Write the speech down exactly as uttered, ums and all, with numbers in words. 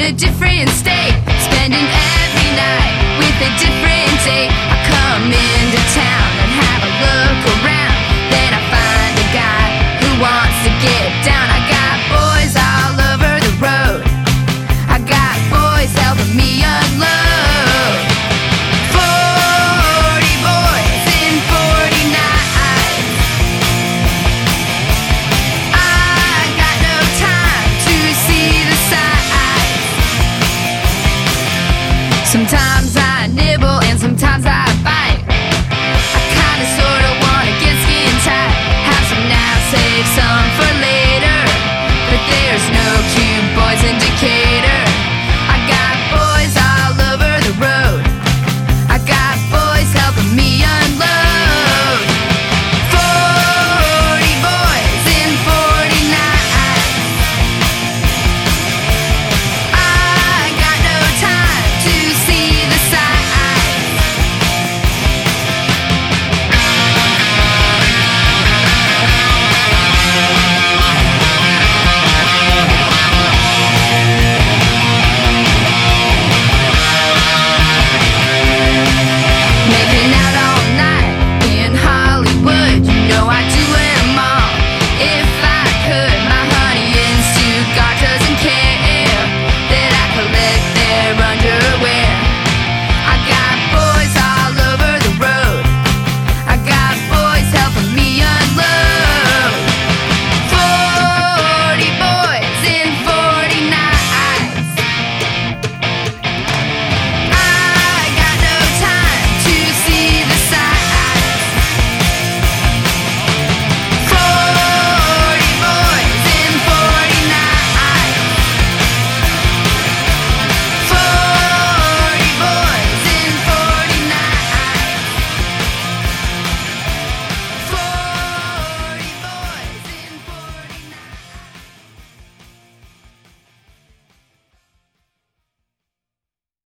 a different state, spending every night with a different date. I come into town and have a look around, then I find a guy who wants to get down. I got boys all over the road, I got boys helping me unload. Forty boys in forty nights, I got no time to see the sights. Sometimes I nibble and sometimes I